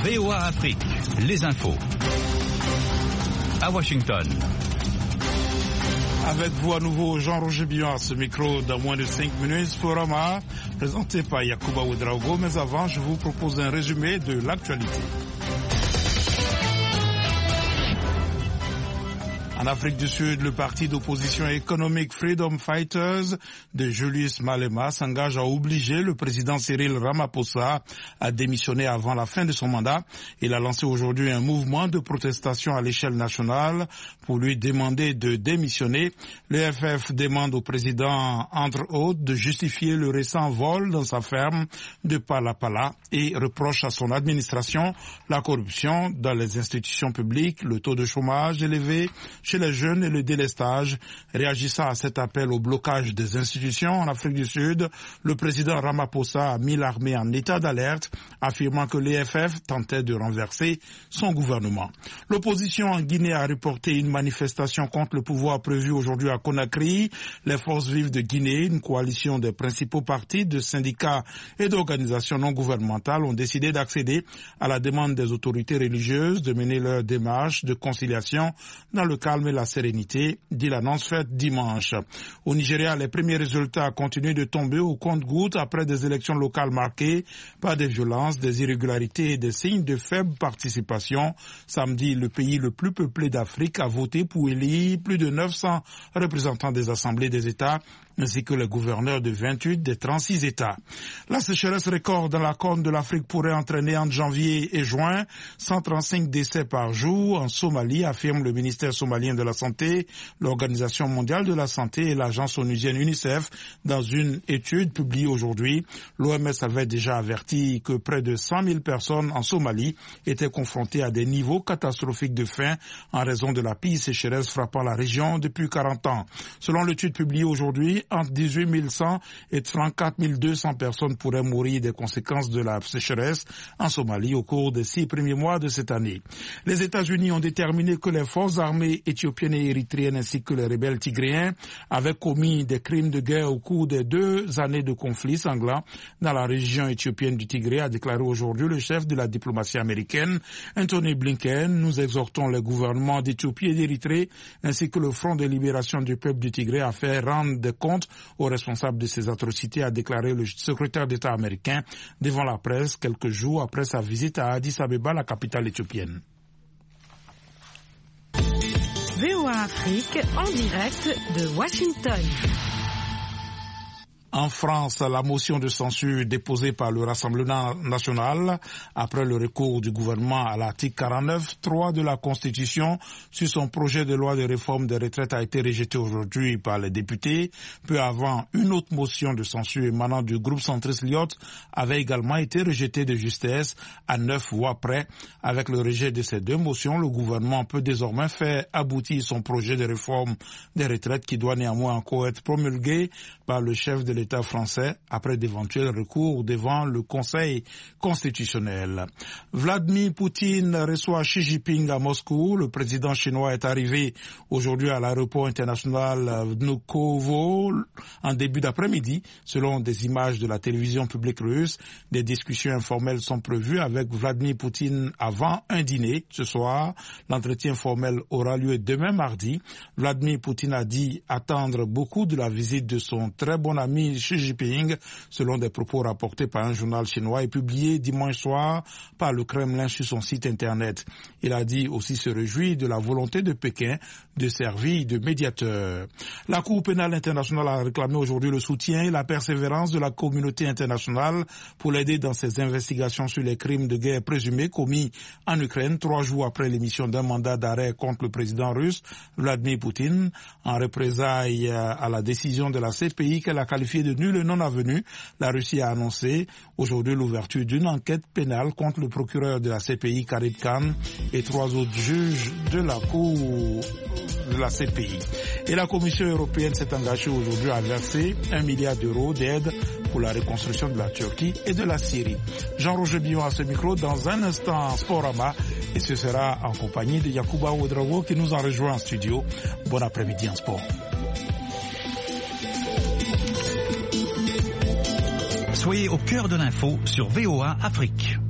VOA Afrique, les infos. À Washington. Avec vous à nouveau, Jean-Roger Billon à ce micro dans moins de 5 minutes. Forama, présenté par Yacouba Ouedraogo. Mais avant, je vous propose un résumé de l'actualité. En Afrique du Sud, le parti d'opposition économique Freedom Fighters de Julius Malema s'engage à obliger le président Cyril Ramaphosa à démissionner avant la fin de son mandat. Il a lancé aujourd'hui un mouvement de protestation à l'échelle nationale pour lui demander de démissionner. Le FF demande au président, entre autres, de justifier le récent vol dans sa ferme de Palapala et reproche à son administration la corruption dans les institutions publiques, le taux de chômage élevé chez les jeunes et le délestage. Réagissant à cet appel au blocage des institutions en Afrique du Sud, le président Ramaphosa a mis l'armée en état d'alerte, affirmant que l'EFF tentait de renverser son gouvernement. L'opposition en Guinée a reporté une manifestation contre le pouvoir prévue aujourd'hui à Conakry. Les forces vives de Guinée, une coalition des principaux partis, de syndicats et d'organisations non gouvernementales ont décidé d'accéder à la demande des autorités religieuses de mener leur démarche de conciliation dans le calme et la sérénité, dit l'annonce faite dimanche. Au Nigeria, les premiers résultats continuent de tomber au compte-gouttes après des élections locales marquées par des violences, des irrégularités et des signes de faible participation. Samedi, le pays le plus peuplé d'Afrique a voté pour élire plus de 900 représentants des assemblées des États ainsi que les gouverneurs de 28 des 36 États. La sécheresse record dans la Corne de l'Afrique pourrait entraîner entre janvier et juin 135 décès par jour en Somalie, affirme le ministère somalien de la Santé, l'Organisation mondiale de la santé et l'agence onusienne UNICEF dans une étude publiée aujourd'hui. L'OMS avait déjà averti que près de 100 000 personnes en Somalie étaient confrontées à des niveaux catastrophiques de faim en raison de la pire sécheresse frappant la région depuis 40 ans. Selon l'étude publiée aujourd'hui, entre 18 100 et 34 200 personnes pourraient mourir des conséquences de la sécheresse en Somalie au cours des 6 premiers mois de cette année. Les États-Unis ont déterminé que les forces armées éthiopiennes et érythréennes ainsi que les rebelles tigréens avaient commis des crimes de guerre au cours des 2 années de conflit sanglant dans la région éthiopienne du Tigré, a déclaré aujourd'hui le chef de la diplomatie américaine, Anthony Blinken. Nous exhortons les gouvernements d'Éthiopie et d'Érythrée ainsi que le Front de libération du peuple du Tigré à faire rendre des comptes aux responsables de ces atrocités, a déclaré le secrétaire d'État américain devant la presse quelques jours après sa visite à Addis Abeba, la capitale éthiopienne. VOA Afrique en direct de Washington. En France, la motion de censure déposée par le Rassemblement national après le recours du gouvernement à l'article 49.3 de la Constitution sur son projet de loi de réforme des retraites a été rejetée aujourd'hui par les députés. Peu avant, une autre motion de censure émanant du groupe centriste Lyot avait également été rejetée de justesse à 9 voix près. Avec le rejet de ces 2 motions, le gouvernement peut désormais faire aboutir son projet de réforme des retraites qui doit néanmoins encore être promulgué par le chef de l'État français après d'éventuels recours devant le Conseil constitutionnel. Vladimir Poutine reçoit Xi Jinping à Moscou. Le président chinois est arrivé aujourd'hui à l'aéroport international Vnukovo en début d'après-midi. Selon des images de la télévision publique russe, des discussions informelles sont prévues avec Vladimir Poutine avant un dîner ce soir. L'entretien formel aura lieu demain mardi. Vladimir Poutine a dit attendre beaucoup de la visite de son très bon ami Xi Jinping, selon des propos rapportés par un journal chinois et publiés dimanche soir par le Kremlin sur son site internet. Il a dit aussi se réjouir de la volonté de Pékin de servir de médiateur. La Cour pénale internationale a réclamé aujourd'hui le soutien et la persévérance de la communauté internationale pour l'aider dans ses investigations sur les crimes de guerre présumés commis en Ukraine 3 jours après l'émission d'un mandat d'arrêt contre le président russe Vladimir Poutine. En représailles à la décision de la CPI qu'elle a qualifiée de nulle et non avenue, la Russie a annoncé aujourd'hui l'ouverture d'une enquête pénale contre le procureur de la CPI Karim Khan et 3 autres juges de la Cour de la CPI. Et la Commission européenne s'est engagée aujourd'hui à verser 1 milliard d'euros d'aide pour la reconstruction de la Turquie et de la Syrie. Jean-Roger Billon à ce micro dans un instant Sporama et ce sera en compagnie de Yacouba Ouedraogo qui nous en rejoint en studio. Bon après-midi en sport. Soyez au cœur de l'info sur VOA Afrique.